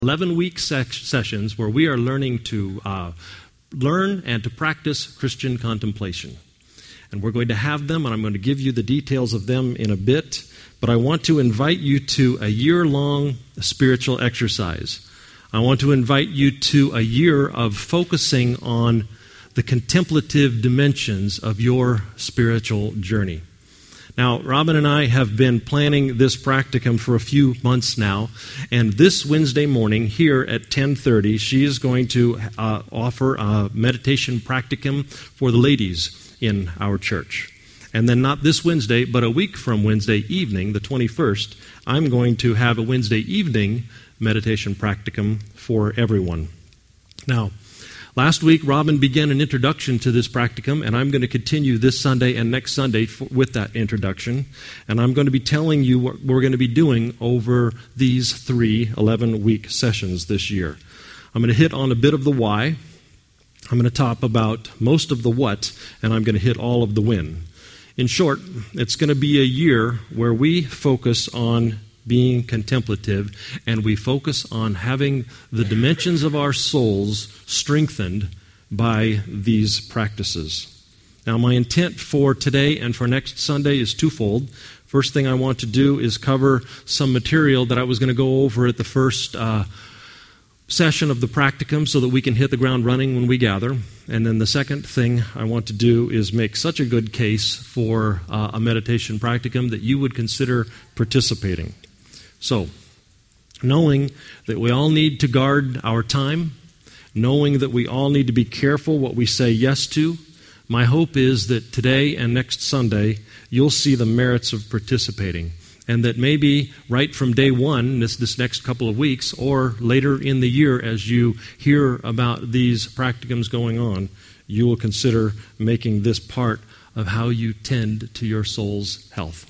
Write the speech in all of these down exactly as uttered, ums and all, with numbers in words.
eleven-week sec- sessions where we are learning to uh, learn and to practice Christian contemplation. And we're going to have them, and I'm going to give you the details of them in a bit, but I want to invite you to a year-long spiritual exercise. I want to invite you to a year of focusing on the contemplative dimensions of your spiritual journey. Now, Robin and I have been planning this practicum for a few months now, and this Wednesday morning here at ten thirty, she is going to uh, offer a meditation practicum for the ladies in our church. And then not this Wednesday, but a week from Wednesday evening, the twenty-first, I'm going to have a Wednesday evening meditation practicum for everyone. Now, last week, Robin began an introduction to this practicum, and I'm going to continue this Sunday and next Sunday for, with that introduction. And I'm going to be telling you what we're going to be doing over these three eleven-week sessions this year. I'm going to hit on a bit of the why. I'm going to talk about most of the what, and I'm going to hit all of the when. In short, it's going to be a year where we focus on being contemplative, and we focus on having the dimensions of our souls strengthened by these practices. Now, my intent for today and for next Sunday is twofold. First thing I want to do is cover some material that I was going to go over at the first uh, session of the practicum so that we can hit the ground running when we gather. And then the second thing I want to do is make such a good case for uh, a meditation practicum that you would consider participating. So, knowing that we all need to guard our time, knowing that we all need to be careful what we say yes to, my hope is that today and next Sunday, you'll see the merits of participating. And that maybe right from day one, this, this next couple of weeks, or later in the year as you hear about these practicums going on, you will consider making this part of how you tend to your soul's health.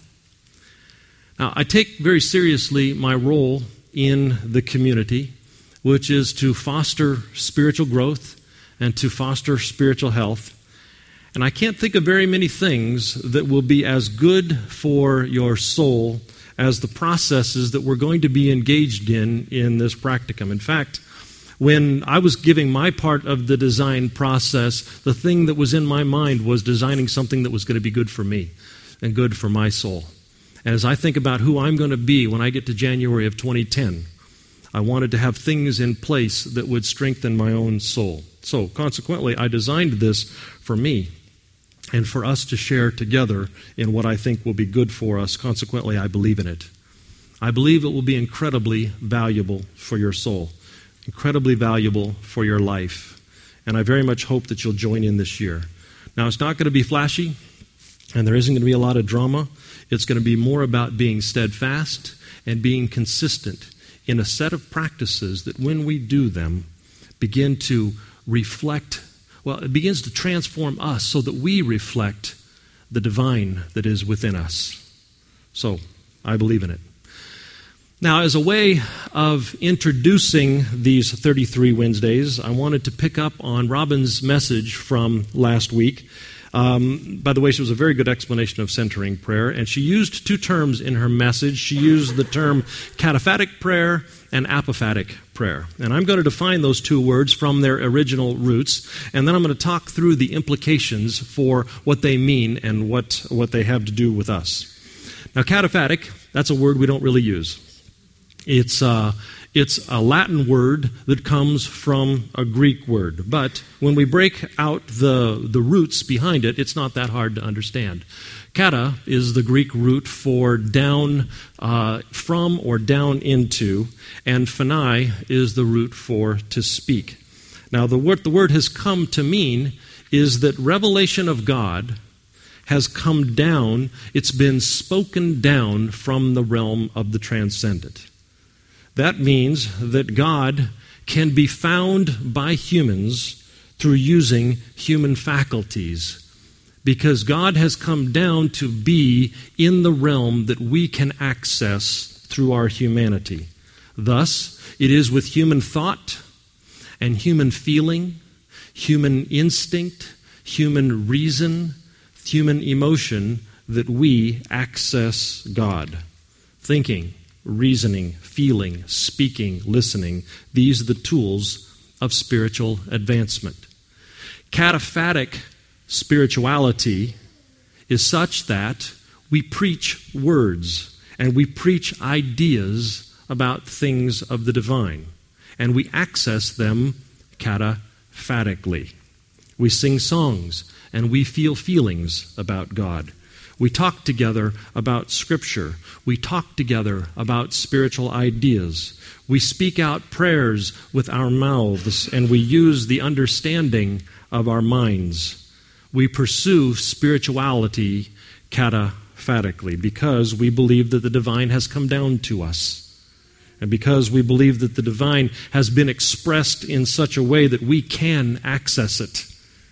Now, I take very seriously my role in the community, which is to foster spiritual growth and to foster spiritual health. And I can't think of very many things that will be as good for your soul as the processes that we're going to be engaged in in this practicum. In fact, when I was giving my part of the design process, the thing that was in my mind was designing something that was going to be good for me and good for my soul. As I think about who I'm going to be when I get to January of twenty ten, I wanted to have things in place that would strengthen my own soul. So consequently, I designed this for me and for us to share together in what I think will be good for us. Consequently, I believe in it. I believe it will be incredibly valuable for your soul, incredibly valuable for your life. And I very much hope that you'll join in this year. Now, it's not going to be flashy, and there isn't going to be a lot of drama. It's going to be more about being steadfast and being consistent in a set of practices that when we do them, begin to reflect, well, it begins to transform us so that we reflect the divine that is within us. So, I believe in it. Now, as a way of introducing these thirty-three Wednesdays, I wanted to pick up on Robin's message from last week. Um, by the way, she was a very good explanation of centering prayer, and she used two terms in her message. She used the term cataphatic prayer and apophatic prayer. And I'm going to define those two words from their original roots, and then I'm going to talk through the implications for what they mean and what, what they have to do with us. Now, cataphatic, that's a word we don't really use. It's uh, it's a Latin word that comes from a Greek word. But when we break out the, the roots behind it, it's not that hard to understand. Kata is the Greek root for down uh, from or down into, and phanai is the root for to speak. Now, the word, the word has come to mean is that revelation of God has come down, it's been spoken down from the realm of the transcendent. That means that God can be found by humans through using human faculties, because God has come down to be in the realm that we can access through our humanity. Thus, it is with human thought and human feeling, human instinct, human reason, human emotion that we access God. Thinking, reasoning, feeling, speaking, listening. These are the tools of spiritual advancement. Cataphatic spirituality is such that we preach words and we preach ideas about things of the divine, and we access them cataphatically. We sing songs and we feel feelings about God. We talk together about Scripture. We talk together about spiritual ideas. We speak out prayers with our mouths, and we use the understanding of our minds. We pursue spirituality cataphatically because we believe that the divine has come down to us, and because we believe that the divine has been expressed in such a way that we can access it.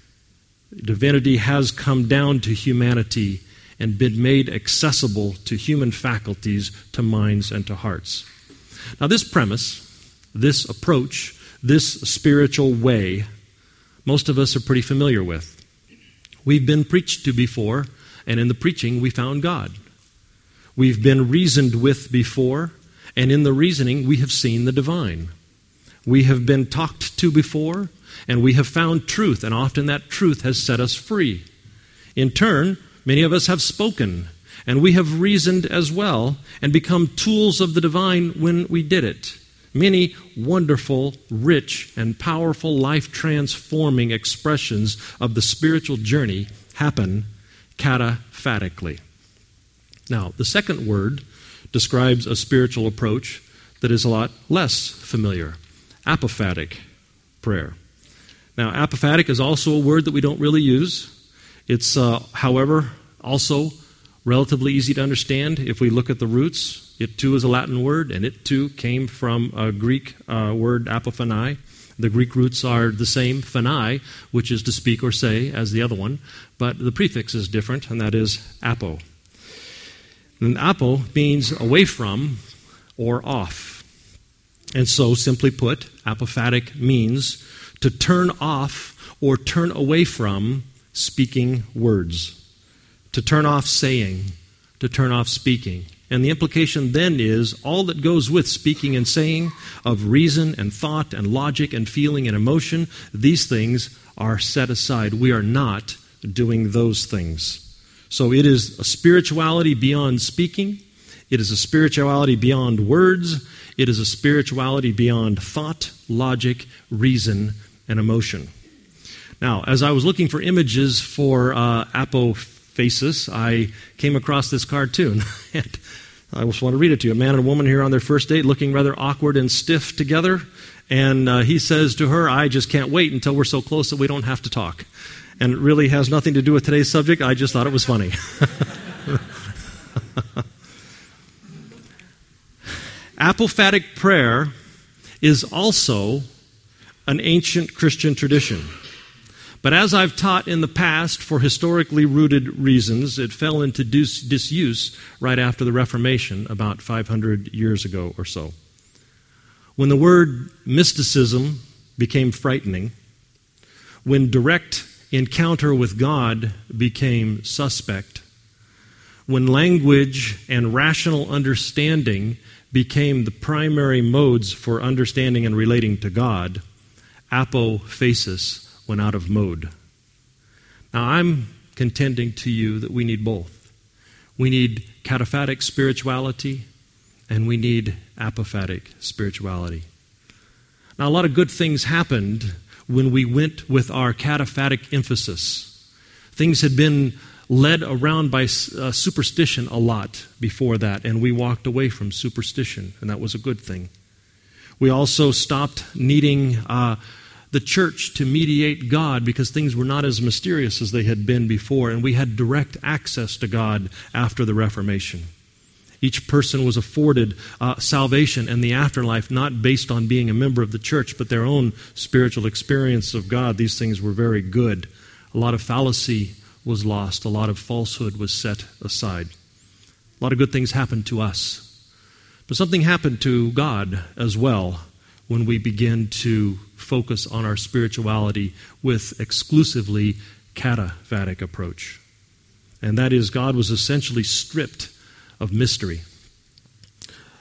Divinity has come down to humanity and been made accessible to human faculties, to minds, and to hearts. Now, this premise, this approach, this spiritual way, most of us are pretty familiar with. We've been preached to before, and in the preaching we found God. We've been reasoned with before, and in the reasoning we have seen the divine. We have been talked to before, and we have found truth, and often that truth has set us free. In turn, many of us have spoken, and we have reasoned as well, and become tools of the divine when we did it. Many wonderful, rich, and powerful, life-transforming expressions of the spiritual journey happen cataphatically. Now, the second word describes a spiritual approach that is a lot less familiar: apophatic prayer. Now, apophatic is also a word that we don't really use. It's, uh, however, also relatively easy to understand if we look at the roots. It too is a Latin word, and it too came from a Greek uh, word, apophani. The Greek roots are the same, phani, which is to speak or say, as the other one, but the prefix is different, and that is apo. And apo means away from or off. And so, simply put, apophatic means to turn off or turn away from speaking words, to turn off saying, to turn off speaking. And the implication then is all that goes with speaking and saying of reason and thought and logic and feeling and emotion, these things are set aside. We are not doing those things. So it is a spirituality beyond speaking. It is a spirituality beyond words. It is a spirituality beyond thought, logic, reason, and emotion. Now, as I was looking for images for uh, apophasis, I came across this cartoon. And I just want to read it to you. A man and a woman here on their first date looking rather awkward and stiff together. And uh, he says to her, "I just can't wait until we're so close that we don't have to talk." And it really has nothing to do with today's subject. I just thought it was funny. Apophatic prayer is also an ancient Christian tradition. But as I've taught in the past, for historically rooted reasons, it fell into dis- disuse right after the Reformation, about five hundred years ago or so. When the word mysticism became frightening, when direct encounter with God became suspect, when language and rational understanding became the primary modes for understanding and relating to God, apophasis went out of mode. Now, I'm contending to you that we need both. We need cataphatic spirituality, and we need apophatic spirituality. Now, a lot of good things happened when we went with our cataphatic emphasis. Things had been led around by uh, superstition a lot before that, and we walked away from superstition, and that was a good thing. We also stopped needing uh, the church to mediate God because things were not as mysterious as they had been before, and we had direct access to God after the Reformation. Each person was afforded uh, salvation and the afterlife not based on being a member of the church, but their own spiritual experience of God. These things were very good. A lot of fallacy was lost. A lot of falsehood was set aside. A lot of good things happened to us. But something happened to God as well when we begin to focus on our spirituality with exclusively cataphatic approach. And that is, God was essentially stripped of mystery.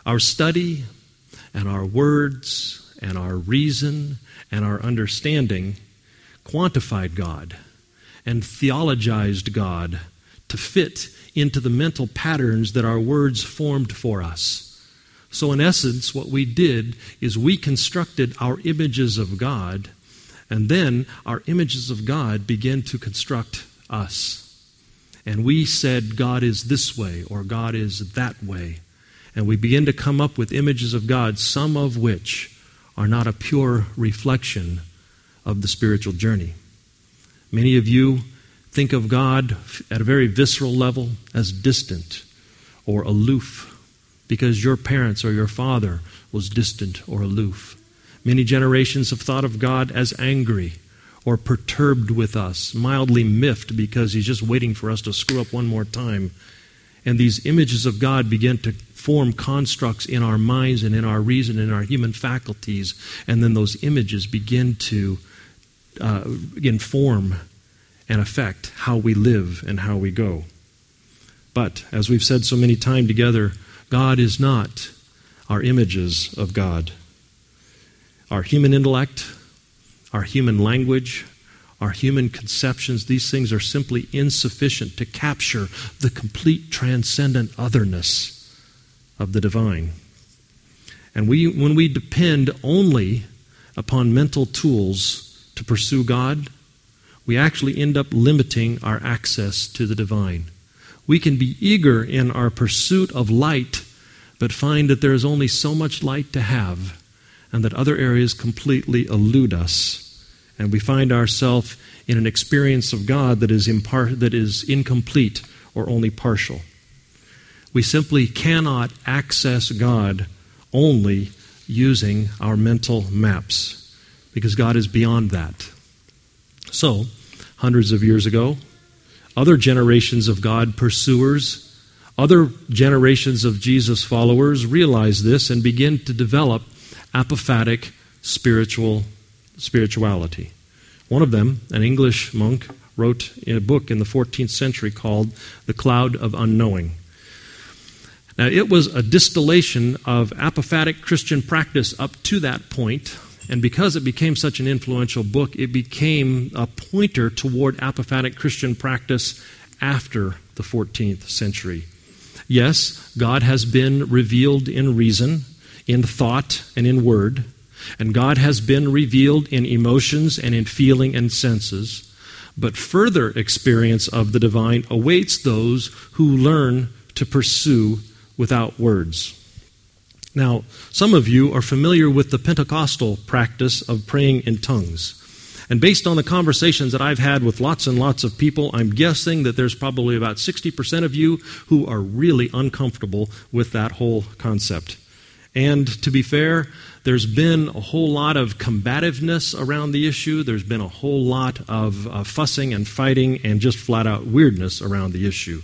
Our study and our words and our reason and our understanding quantified God and theologized God to fit into the mental patterns that our words formed for us. So in essence, what we did is we constructed our images of God, and then our images of God began to construct us. And we said God is this way or God is that way. And we begin to come up with images of God, some of which are not a pure reflection of the spiritual journey. Many of you think of God at a very visceral level as distant or aloof because your parents or your father was distant or aloof. Many generations have thought of God as angry or perturbed with us, mildly miffed because he's just waiting for us to screw up one more time. And these images of God begin to form constructs in our minds and in our reason and in our human faculties, and then those images begin to uh, inform and affect how we live and how we go. But, as we've said so many times together, God is not our images of God. Our human intellect, our human language, our human conceptions, these things are simply insufficient to capture the complete transcendent otherness of the divine. And we, when we depend only upon mental tools to pursue God, we actually end up limiting our access to the divine. We can be eager in our pursuit of light, but find that there is only so much light to have, and that other areas completely elude us. And we find ourselves in an experience of God that is impar- that is incomplete or only partial. We simply cannot access God only using our mental maps, because God is beyond that. So, hundreds of years ago, other generations of God pursuers, other generations of Jesus followers realized this and begin to develop apophatic spiritual spirituality. One of them, an English monk, wrote in a book in the fourteenth century called The Cloud of Unknowing. Now, it was a distillation of apophatic Christian practice up to that point, and because it became such an influential book, it became a pointer toward apophatic Christian practice after the fourteenth century. Yes, God has been revealed in reason, in thought, and in word, and God has been revealed in emotions and in feeling and senses, but further experience of the divine awaits those who learn to pursue without words. Now, some of you are familiar with the Pentecostal practice of praying in tongues. And based on the conversations that I've had with lots and lots of people, I'm guessing that there's probably about sixty percent of you who are really uncomfortable with that whole concept. And to be fair, there's been a whole lot of combativeness around the issue. There's been a whole lot of uh, fussing and fighting and just flat-out weirdness around the issue.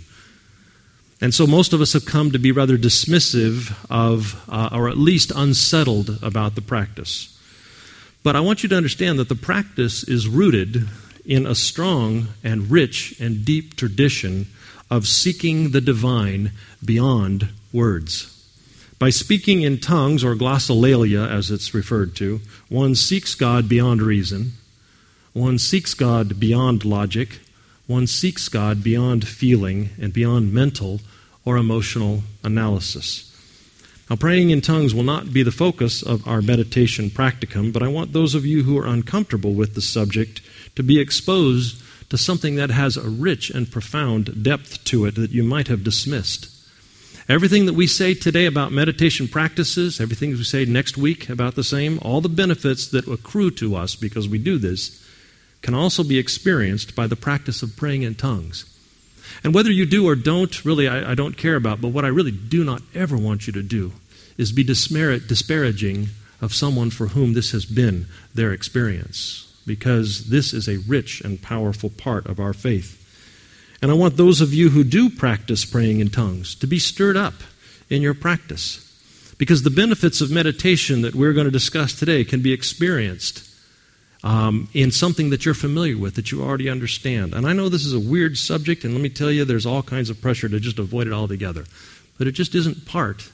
And so most of us have come to be rather dismissive of, uh, or at least unsettled about the practice. But I want you to understand that the practice is rooted in a strong and rich and deep tradition of seeking the divine beyond words. By speaking in tongues, or glossolalia as it's referred to, one seeks God beyond reason, one seeks God beyond logic, one seeks God beyond feeling and beyond mental or emotional analysis. Now, praying in tongues will not be the focus of our meditation practicum, but I want those of you who are uncomfortable with the subject to be exposed to something that has a rich and profound depth to it that you might have dismissed. Everything that we say today about meditation practices, everything we say next week about the same, all the benefits that accrue to us because we do this, can also be experienced by the practice of praying in tongues. And whether you do or don't, really, I, I don't care about, but what I really do not ever want you to do is be dismerit, disparaging of someone for whom this has been their experience, because this is a rich and powerful part of our faith. And I want those of you who do practice praying in tongues to be stirred up in your practice, because the benefits of meditation that we're going to discuss today can be experienced um, in something that you're familiar with, that you already understand. And I know this is a weird subject, and let me tell you, there's all kinds of pressure to just avoid it altogether. But it just isn't part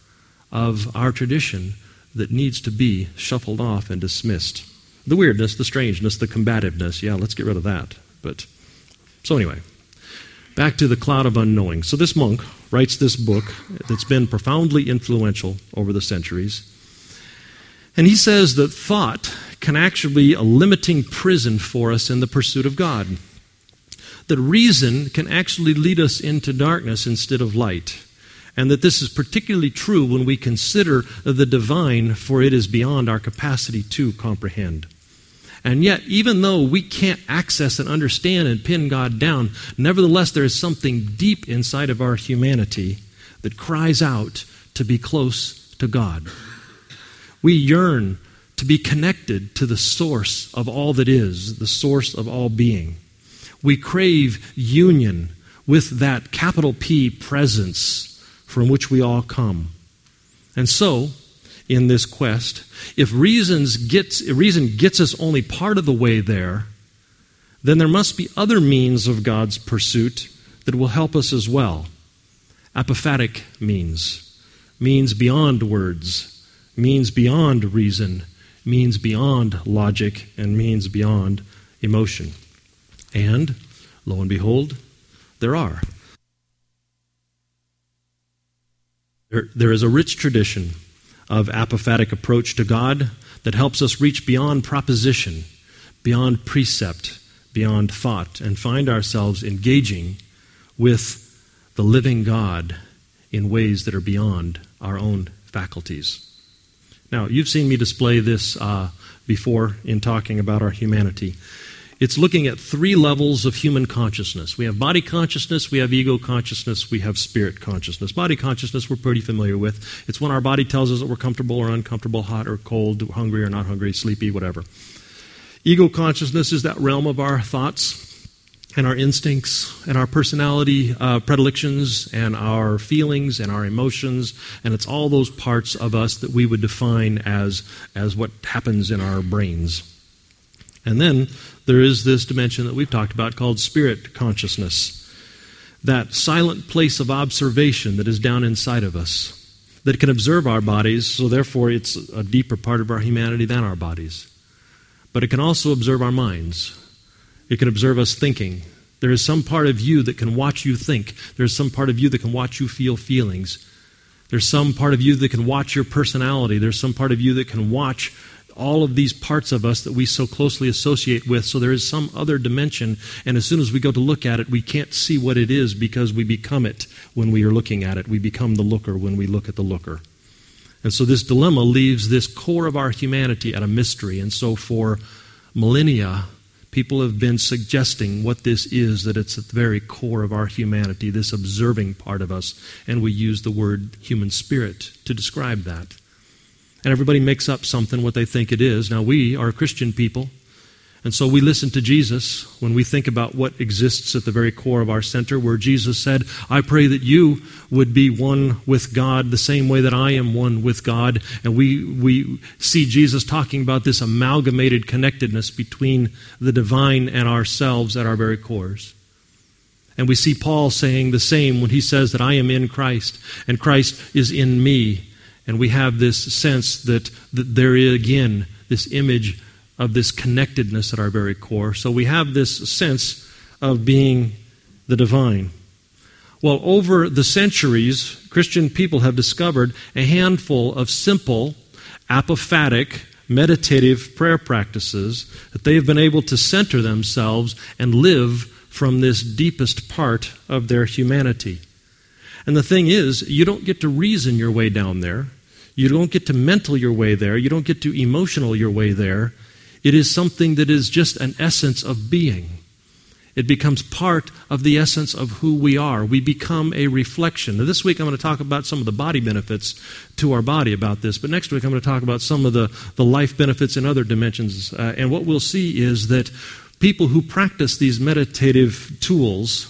of our tradition that needs to be shuffled off and dismissed. The weirdness, the strangeness, the combativeness, yeah, let's get rid of that. But so anyway, back to the cloud of unknowing. So this monk writes this book that's been profoundly influential over the centuries. And he says that thought can actually be a limiting prison for us in the pursuit of God. That reason can actually lead us into darkness instead of light. And that this is particularly true when we consider the divine, for it is beyond our capacity to comprehend. And yet, even though we can't access and understand and pin God down, nevertheless there is something deep inside of our humanity that cries out to be close to God. We yearn to be connected to the source of all that is, the source of all being. We crave union with that capital P presence from which we all come. And so, in this quest, if reasons gets, if reason gets us only part of the way there, then there must be other means of God's pursuit that will help us as well. Apophatic means, means beyond words, means beyond reason, means beyond logic, and means beyond emotion. And, lo and behold, there are. There, there is a rich tradition of apophatic approach to God that helps us reach beyond proposition, beyond precept, beyond thought, and find ourselves engaging with the living God in ways that are beyond our own faculties. Now, you've seen me display this uh, before in talking about our humanity. It's looking at three levels of human consciousness. We have body consciousness, we have ego consciousness, we have spirit consciousness. Body consciousness we're pretty familiar with. It's when our body tells us that we're comfortable or uncomfortable, hot or cold, hungry or not hungry, sleepy, whatever. Ego consciousness is that realm of our thoughts and our instincts and our personality uh, predilections and our feelings and our emotions, and it's all those parts of us that we would define as, as what happens in our brains. And then there is this dimension that we've talked about called spirit consciousness, that silent place of observation that is down inside of us, that can observe our bodies, so therefore it's a deeper part of our humanity than our bodies. But it can also observe our minds. It can observe us thinking. There is some part of you that can watch you think. There's some part of you that can watch you feel feelings. There's some part of you that can watch your personality. There's some part of you that can watch all of these parts of us that we so closely associate with. So there is some other dimension, and as soon as we go to look at it, we can't see what it is because we become it when we are looking at it. We become the looker when we look at the looker. And so this dilemma leaves this core of our humanity at a mystery. And so for millennia, people have been suggesting what this is, that it's at the very core of our humanity, this observing part of us. And we use the word human spirit to describe that. And everybody makes up something what they think it is. Now, we are Christian people, and so we listen to Jesus when we think about what exists at the very core of our center, where Jesus said, I pray that you would be one with God the same way that I am one with God. And we, we see Jesus talking about this amalgamated connectedness between the divine and ourselves at our very cores. And we see Paul saying the same when he says that I am in Christ, and Christ is in me. And we have this sense that, that there is, again, this image of this connectedness at our very core. So we have this sense of being the divine. Well, over the centuries, Christian people have discovered a handful of simple, apophatic, meditative prayer practices that they have been able to center themselves and live from this deepest part of their humanity. And the thing is, you don't get to reason your way down there. You don't get to mental your way there. You don't get to emotional your way there. It is something that is just an essence of being. It becomes part of the essence of who we are. We become a reflection. Now, this week I'm going to talk about some of the body benefits to our body about this, but next week I'm going to talk about some of the, the life benefits in other dimensions. Uh, and what we'll see is that people who practice these meditative tools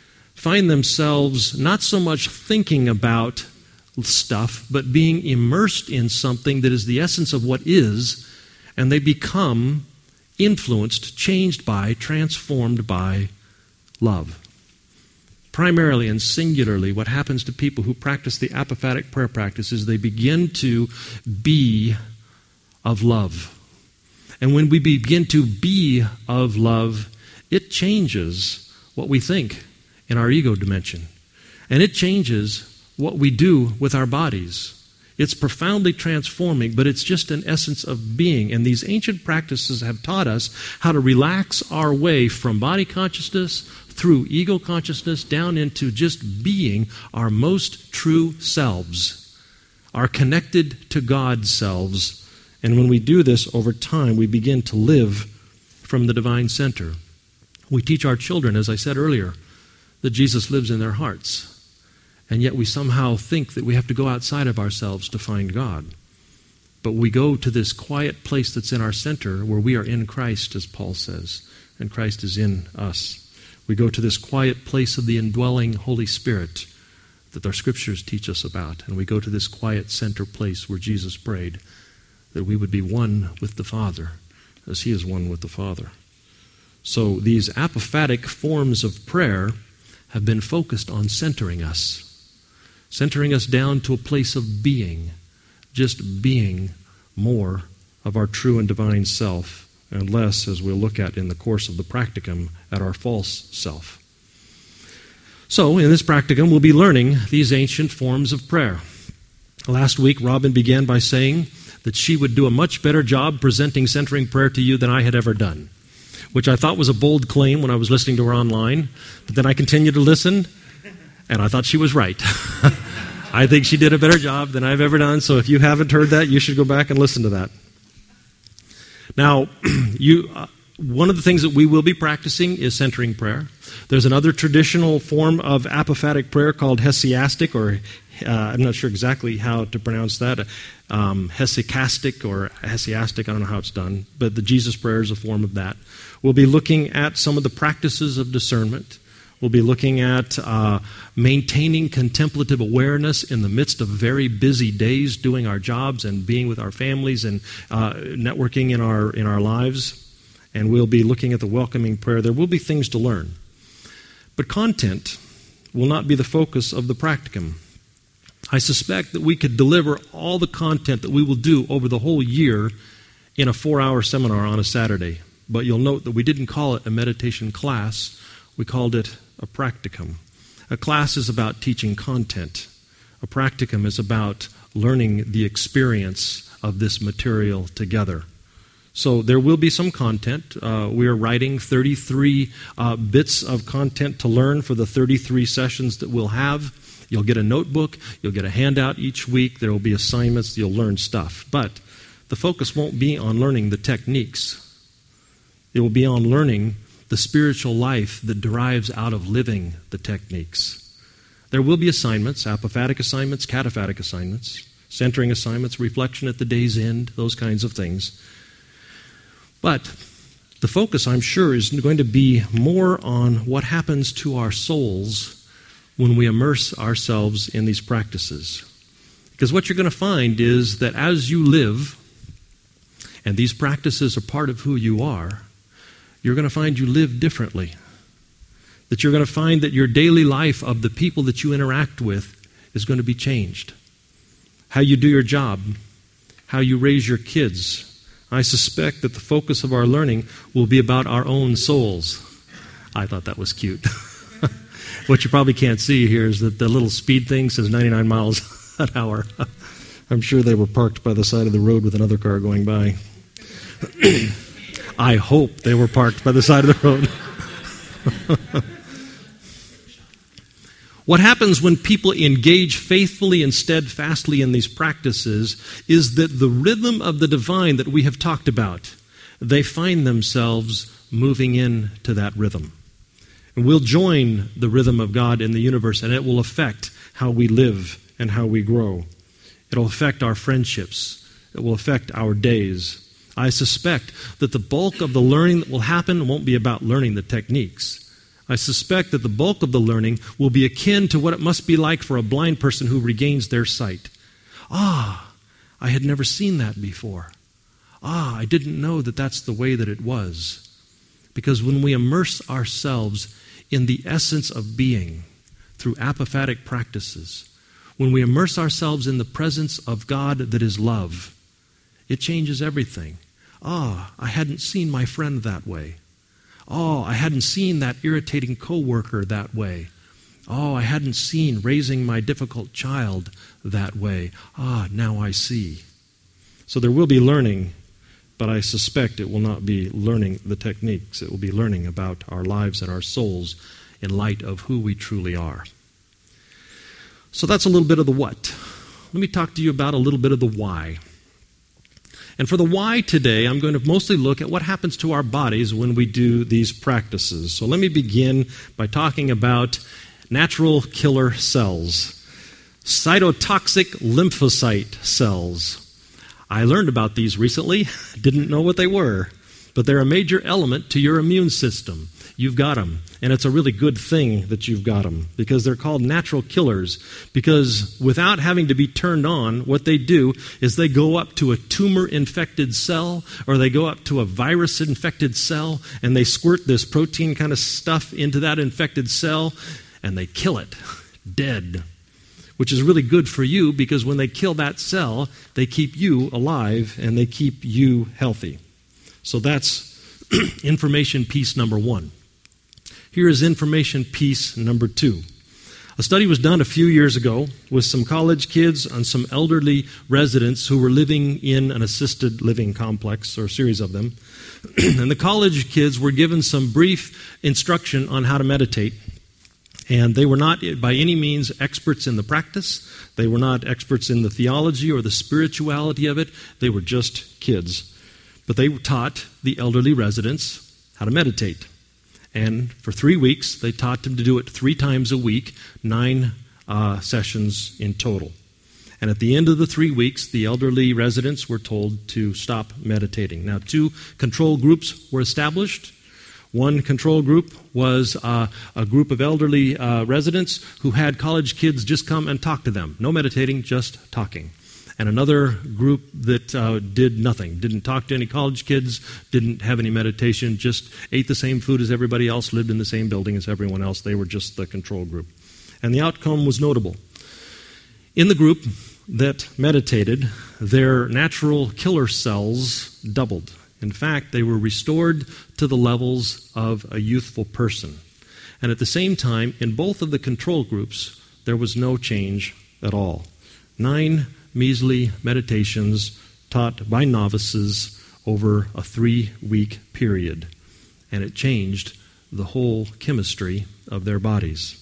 find themselves not so much thinking about stuff, but being immersed in something that is the essence of what is, and they become influenced, changed by, transformed by love. primarily and singularly, what happens to people who practice the apophatic prayer practice is they begin to be of love. And when we begin to be of love, it changes what we think in our ego dimension. And it changes what we do with our bodies. It's profoundly transforming, but it's just an essence of being. And these ancient practices have taught us how to relax our way from body consciousness through ego consciousness down into just being our most true selves, our connected to God selves. And when we do this over time, we begin to live from the divine center. We teach our children, as I said earlier, that Jesus lives in their hearts. And yet we somehow think that we have to go outside of ourselves to find God. But we go to this quiet place that's in our center where we are in Christ, as Paul says, and Christ is in us. We go to this quiet place of the indwelling Holy Spirit that our scriptures teach us about. And we go to this quiet center place where Jesus prayed that we would be one with the Father as he is one with the Father. So these apophatic forms of prayer have been focused on centering us. Centering us down to a place of being, just being more of our true and divine self, and less, as we'll look at in the course of the practicum, at our false self. So, in this practicum, we'll be learning these ancient forms of prayer. Last week, Robin began by saying that she would do a much better job presenting centering prayer to you than I had ever done, which I thought was a bold claim when I was listening to her online, but then I continued to listen, and I thought she was right. I think she did a better job than I've ever done, so if you haven't heard that, you should go back and listen to that. Now, you, uh, one of the things that we will be practicing is centering prayer. There's another traditional form of apophatic prayer called hesychastic, or uh, I'm not sure exactly how to pronounce that, um, hesychastic or hesychastic, I don't know how it's done, but the Jesus prayer is a form of that. We'll be looking at some of the practices of discernment. We'll be looking at uh, maintaining contemplative awareness in the midst of very busy days, doing our jobs and being with our families and uh, networking in our in our lives. And we'll be looking at the welcoming prayer. There will be things to learn. But content will not be the focus of the practicum. I suspect that we could deliver all the content that we will do over the whole year in a four-hour seminar on a Saturday. But you'll note that we didn't call it a meditation class. We called it a practicum. A class is about teaching content. A practicum is about learning the experience of this material together. So there will be some content. Uh, we are writing thirty-three uh, bits of content to learn for the thirty-three sessions that we'll have. You'll get a notebook. You'll get a handout each week. There will be assignments. You'll learn stuff. But the focus won't be on learning the techniques. It will be on learning the spiritual life that derives out of living the techniques. There will be assignments, apophatic assignments, cataphatic assignments, centering assignments, reflection at the day's end, those kinds of things. But the focus, I'm sure, is going to be more on what happens to our souls when we immerse ourselves in these practices. Because what you're going to find is that as you live, and these practices are part of who you are, you're going to find you live differently. That you're going to find that your daily life of the people that you interact with is going to be changed. How you do your job, how you raise your kids. I suspect that the focus of our learning will be about our own souls. I thought that was cute. What you probably can't see here is that the little speed thing says ninety-nine miles an hour. I'm sure they were parked by the side of the road with another car going by. I hope they were parked by the side of the road. What happens when people engage faithfully and steadfastly in these practices is that the rhythm of the divine that we have talked about, they find themselves moving into that rhythm. And we'll join the rhythm of God in the universe, and it will affect how we live and how we grow. It'll affect our friendships. It will affect our days. I suspect that the bulk of the learning that will happen won't be about learning the techniques. I suspect that the bulk of the learning will be akin to what it must be like for a blind person who regains their sight. Ah, I had never seen that before. Ah, I didn't know that that's the way that it was. Because when we immerse ourselves in the essence of being, through apophatic practices, when we immerse ourselves in the presence of God that is love, it changes everything. Ah, I hadn't seen my friend that way. Oh, I hadn't seen that irritating coworker that way. Oh, I hadn't seen raising my difficult child that way. Ah, now I see. So there will be learning, but I suspect it will not be learning the techniques. It will be learning about our lives and our souls in light of who we truly are. So that's a little bit of the what. Let me talk to you about a little bit of the why. And for the why today, I'm going to mostly look at what happens to our bodies when we do these practices. So let me begin by talking about natural killer cells, cytotoxic lymphocyte cells. I learned about these recently, didn't know what they were, but they're a major element to your immune system. You've got them, and it's a really good thing that you've got them, because they're called natural killers, because without having to be turned on, what they do is they go up to a tumor-infected cell, or they go up to a virus-infected cell, and they squirt this protein kind of stuff into that infected cell, and they kill it, dead, which is really good for you, because when they kill that cell, they keep you alive, and they keep you healthy. So that's information piece number one. Here is information piece number two. A study was done a few years ago with some college kids and some elderly residents who were living in an assisted living complex, or a series of them. And the college kids were given some brief instruction on how to meditate. And they were not by any means experts in the practice. They were not experts in the theology or the spirituality of it. They were just kids. But they taught the elderly residents how to meditate. And for three weeks, they taught them to do it three times a week, nine uh, sessions in total. And at the end of the three weeks, the elderly residents were told to stop meditating. Now, two control groups were established. One control group was uh, a group of elderly uh, residents who had college kids just come and talk to them. No meditating, just talking. And another group that uh, did nothing, didn't talk to any college kids, didn't have any meditation, just ate the same food as everybody else, lived in the same building as everyone else. They were just the control group. And the outcome was notable. In the group that meditated, their natural killer cells doubled. In fact, they were restored to the levels of a youthful person. And at the same time, in both of the control groups, there was no change at all. Nine measly meditations taught by novices over a three-week period. And it changed the whole chemistry of their bodies.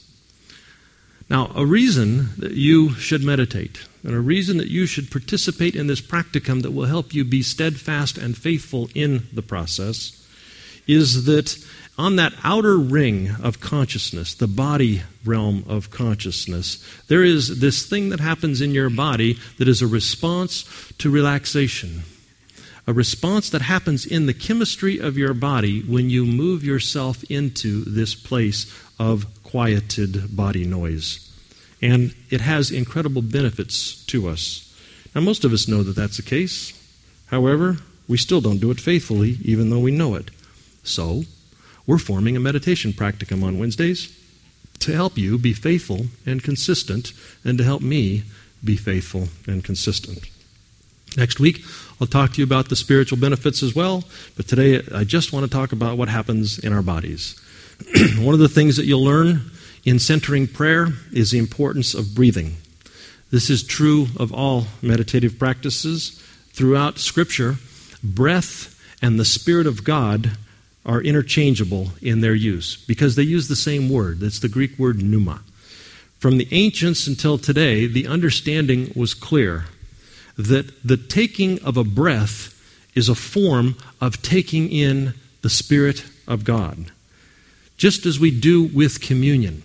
Now, a reason that you should meditate, and a reason that you should participate in this practicum that will help you be steadfast and faithful in the process, is that on that outer ring of consciousness, the body realm of consciousness, there is this thing that happens in your body that is a response to relaxation. A response that happens in the chemistry of your body when you move yourself into this place of quieted body noise. And it has incredible benefits to us. Now, most of us know that that's the case. However, we still don't do it faithfully, even though we know it. So, we're forming a meditation practicum on Wednesdays to help you be faithful and consistent, and to help me be faithful and consistent. Next week, I'll talk to you about the spiritual benefits as well, but today I just want to talk about what happens in our bodies. One of the things that you'll learn in centering prayer is the importance of breathing. This is true of all meditative practices. Throughout Scripture, breath and the Spirit of God are interchangeable in their use because they use the same word. That's the Greek word pneuma. From the ancients until today, the understanding was clear that the taking of a breath is a form of taking in the Spirit of God. Just as we do with communion.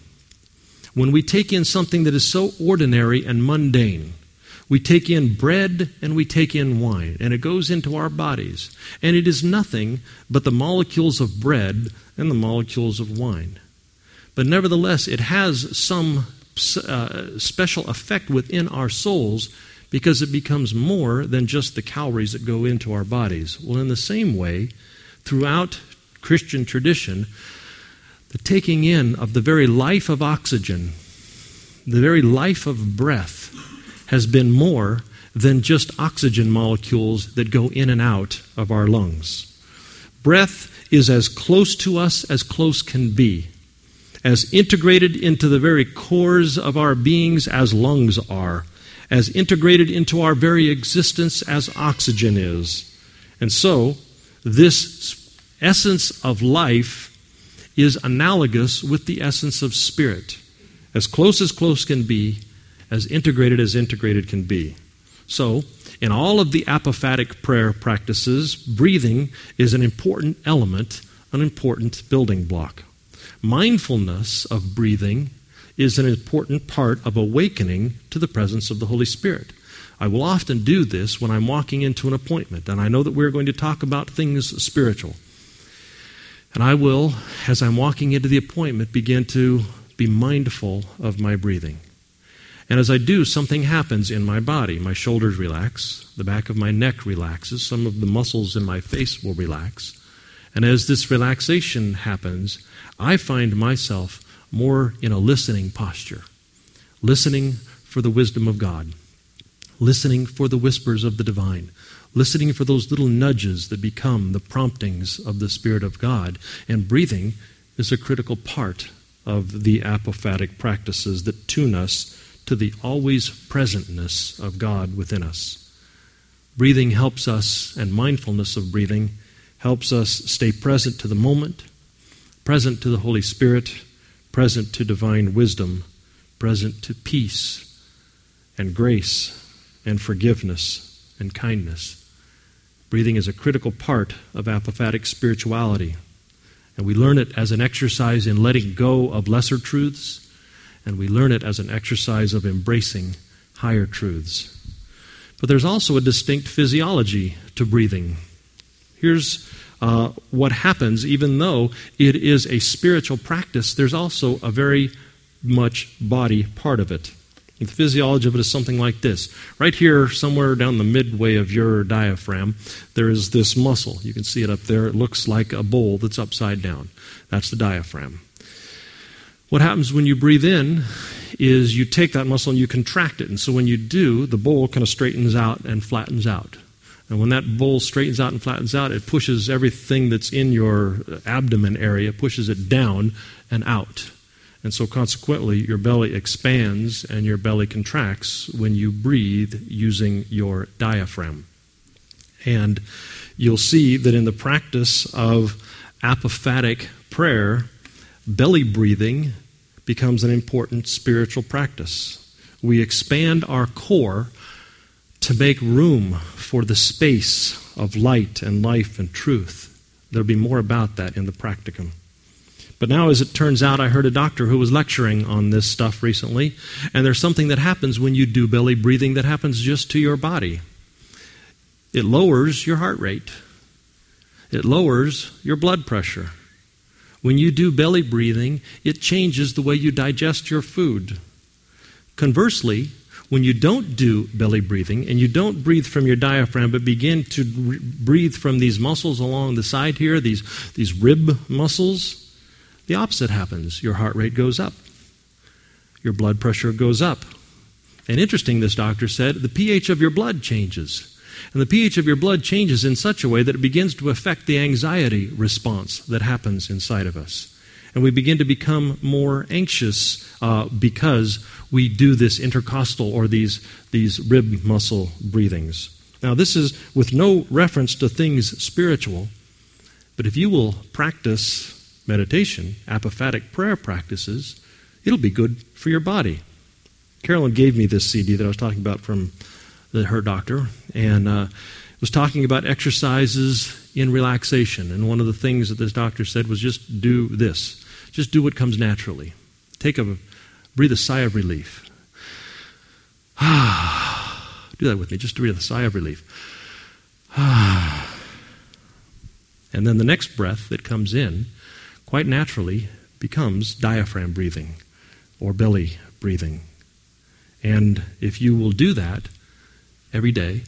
When we take in something that is so ordinary and mundane, we take in bread and we take in wine, and it goes into our bodies. And it is nothing but the molecules of bread and the molecules of wine. But nevertheless, it has some uh, special effect within our souls because it becomes more than just the calories that go into our bodies. Well, in the same way, throughout Christian tradition, the taking in of the very life of oxygen the very life of breath, has been more than just oxygen molecules that go in and out of our lungs. Breath is as close to us as close can be, as integrated into the very cores of our beings as lungs are, as integrated into our very existence as oxygen is. And so, this essence of life is analogous with the essence of spirit, as close as close can be, as integrated as integrated can be. So, in all of the apophatic prayer practices, breathing is an important element, an important building block. Mindfulness of breathing is an important part of awakening to the presence of the Holy Spirit. I will often do this when I'm walking into an appointment, and I know that we're going to talk about things spiritual. And I will, as I'm walking into the appointment, begin to be mindful of my breathing. And as I do, something happens in my body. My shoulders relax, the back of my neck relaxes, some of the muscles in my face will relax. And as this relaxation happens, I find myself more in a listening posture, listening for the wisdom of God, listening for the whispers of the divine, listening for those little nudges that become the promptings of the Spirit of God. And breathing is a critical part of the apophatic practices that tune us to the always presentness of God within us. Breathing helps us, and mindfulness of breathing helps us stay present to the moment, present to the Holy Spirit, present to divine wisdom, present to peace and grace and forgiveness and kindness. Breathing is a critical part of apophatic spirituality, and we learn it as an exercise in letting go of lesser truths, and we learn it as an exercise of embracing higher truths. But there's also a distinct physiology to breathing. Here's uh, what happens. Even though it is a spiritual practice, there's also a very much body part of it. The physiology of it is something like this. Right here, somewhere down the midway of your diaphragm, there is this muscle. You can see it up there. It looks like a bowl that's upside down. That's the diaphragm. What happens when you breathe in is you take that muscle and you contract it. And so when you do, the bowl kind of straightens out and flattens out. And when that bowl straightens out and flattens out, it pushes everything that's in your abdomen area, pushes it down and out. And so consequently, your belly expands and your belly contracts when you breathe using your diaphragm. And you'll see that in the practice of apophatic prayer, belly breathing becomes an important spiritual practice. We expand our core to make room for the space of light and life and truth. There'll be more about that in the practicum. But now, as it turns out, I heard a doctor who was lecturing on this stuff recently, and there's something that happens when you do belly breathing that happens just to your body. It lowers your heart rate. It lowers your blood pressure. When you do belly breathing, it changes the way you digest your food. Conversely, when you don't do belly breathing and you don't breathe from your diaphragm but begin to re- breathe from these muscles along the side here, these, these rib muscles, the opposite happens. Your heart rate goes up. Your blood pressure goes up. And interesting, this doctor said, the pH of your blood changes. And the pH of your blood changes in such a way that it begins to affect the anxiety response that happens inside of us. And we begin to become more anxious uh, because we do this intercostal or these, these rib muscle breathings. Now, this is with no reference to things spiritual, but if you will practice meditation, apophatic prayer practices, it'll be good for your body. Carolyn gave me this C D that I was talking about from the, her doctor, and uh, was talking about exercises in relaxation. And one of the things that this doctor said was just do this. Just do what comes naturally. Take a, breathe a sigh of relief. Do that with me, just breathe a sigh of relief. And then the next breath that comes in, quite naturally, becomes diaphragm breathing or belly breathing. And if you will do that every day,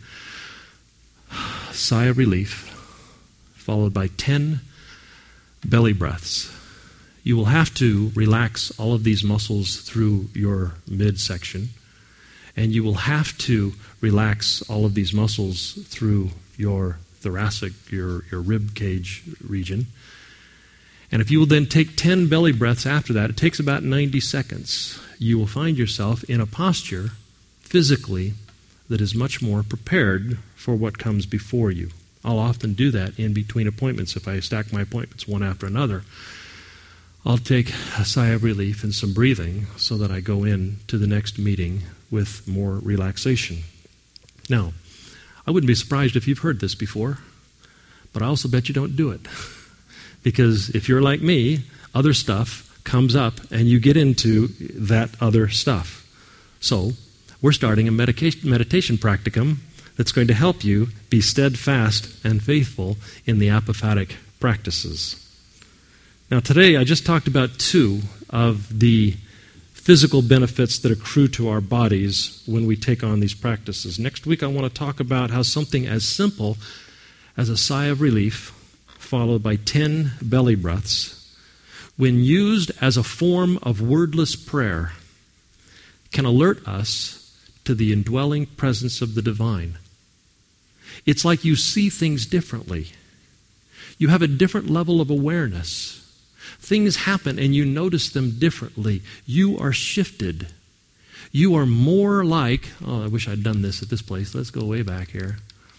sigh of relief, followed by ten belly breaths, you will have to relax all of these muscles through your midsection, and you will have to relax all of these muscles through your thoracic, your, your rib cage region. And if you will then take ten belly breaths after that, it takes about ninety seconds. You will find yourself in a posture physically that is much more prepared for what comes before you. I'll often do that in between appointments. If I stack my appointments one after another, I'll take a sigh of relief and some breathing so that I go in to the next meeting with more relaxation. Now, I wouldn't be surprised if you've heard this before, but I also bet you don't do it. Because if you're like me, other stuff comes up and you get into that other stuff. So, we're starting a medication, meditation practicum that's going to help you be steadfast and faithful in the apophatic practices. Now today I just talked about two of the physical benefits that accrue to our bodies when we take on these practices. Next week I want to talk about how something as simple as a sigh of relief followed by ten belly breaths, when used as a form of wordless prayer, can alert us to the indwelling presence of the divine. It's like you see things differently. You have a different level of awareness. Things happen and you notice them differently. You are shifted. You are more like, oh, I wish I'd done this at this place. Let's go way back here.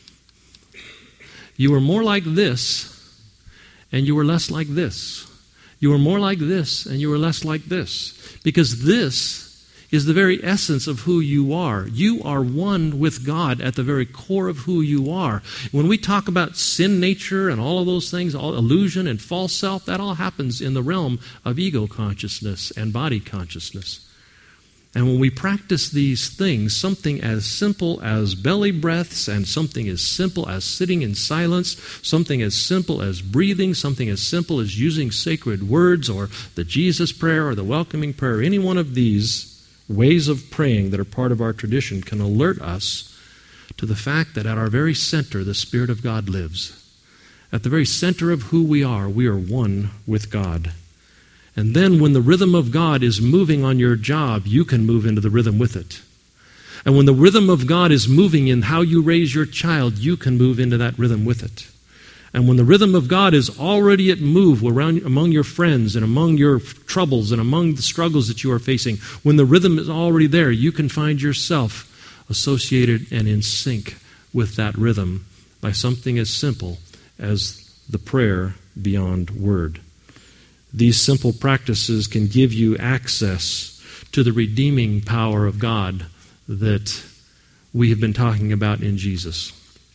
You are more like this, and you are less like this. You are more like this, and you are less like this. Because this is the very essence of who you are. You are one with God at the very core of who you are. When we talk about sin nature and all of those things, all illusion and false self, that all happens in the realm of ego consciousness and body consciousness. And when we practice these things, something as simple as belly breaths and something as simple as sitting in silence, something as simple as breathing, something as simple as using sacred words or the Jesus prayer or the welcoming prayer, any one of these ways of praying that are part of our tradition can alert us to the fact that at our very center, the Spirit of God lives. At the very center of who we are, we are one with God. And then when the rhythm of God is moving on your job, you can move into the rhythm with it. And when the rhythm of God is moving in how you raise your child, you can move into that rhythm with it. And when the rhythm of God is already at move around among your friends and among your troubles and among the struggles that you are facing, when the rhythm is already there, you can find yourself associated and in sync with that rhythm by something as simple as the prayer beyond word. These simple practices can give you access to the redeeming power of God that we have been talking about in Jesus.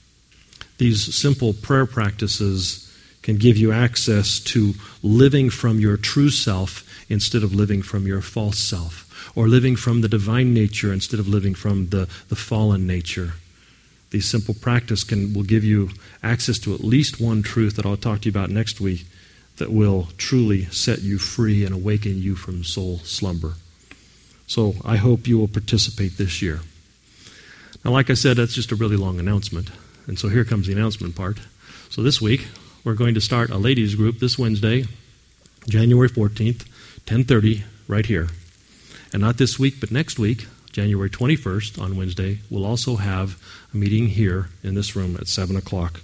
These simple prayer practices can give you access to living from your true self instead of living from your false self, or living from the divine nature instead of living from the, the fallen nature. These simple practices can will give you access to at least one truth that I'll talk to you about next week that will truly set you free and awaken you from soul slumber. So I hope you will participate this year. Now, like I said, that's just a really long announcement. And so here comes the announcement part. So this week, we're going to start a ladies group this Wednesday, January fourteenth, ten thirty, right here. And not this week, but next week, January twenty-first, on Wednesday, we'll also have a meeting here in this room at seven o'clock.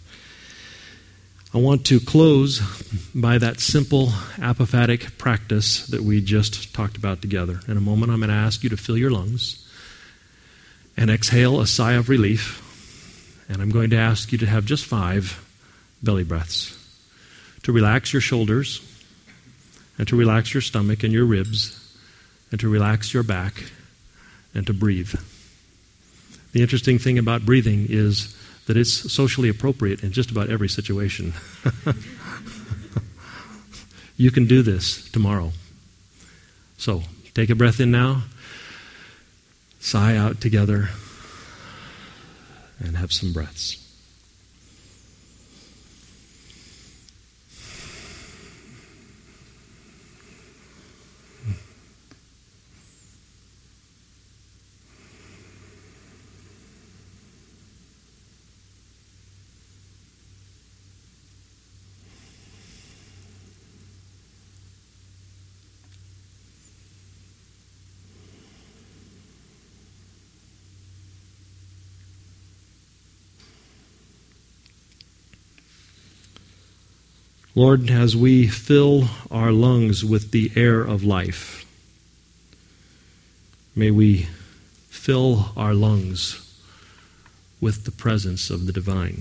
I want to close by that simple apophatic practice that we just talked about together. In a moment, I'm going to ask you to fill your lungs and exhale a sigh of relief. And I'm going to ask you to have just five belly breaths, to relax your shoulders, and to relax your stomach and your ribs, and to relax your back, and to breathe. The interesting thing about breathing is that it's socially appropriate in just about every situation. You can do this tomorrow. So, take a breath in now, sigh out together, and have some breaths. Lord, as we fill our lungs with the air of life, may we fill our lungs with the presence of the divine.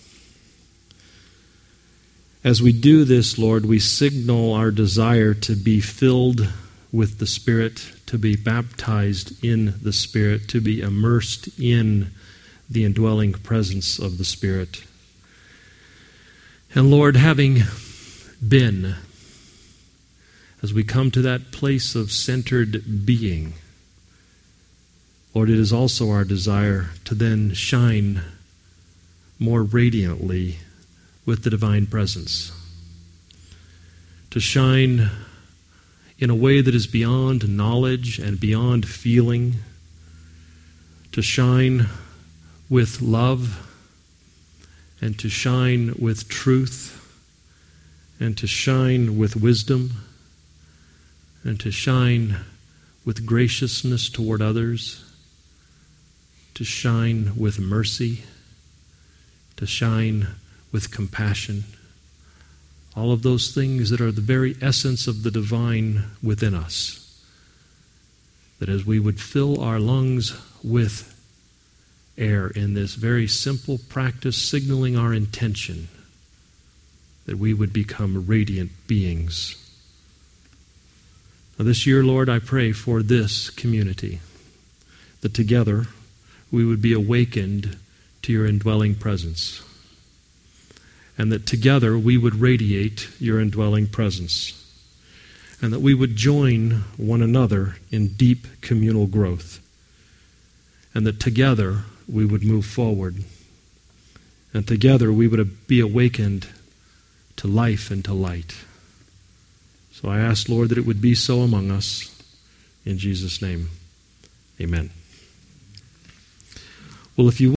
As we do this, Lord, we signal our desire to be filled with the Spirit, to be baptized in the Spirit, to be immersed in the indwelling presence of the Spirit. And Lord, having been, as we come to that place of centered being, Lord, it is also our desire to then shine more radiantly with the divine presence, to shine in a way that is beyond knowledge and beyond feeling, to shine with love and to shine with truth and to shine with wisdom and to shine with graciousness toward others, to shine with mercy, to shine with compassion. All of those things that are the very essence of the divine within us. That as we would fill our lungs with air in this very simple practice, signaling our intention, that we would become radiant beings. Now this year, Lord, I pray for this community, that together we would be awakened to your indwelling presence, and that together we would radiate your indwelling presence, and that we would join one another in deep communal growth, and that together we would move forward, and together we would be awakened to life and to light. So I ask, Lord, that it would be so among us. In Jesus' name, amen. Well, if you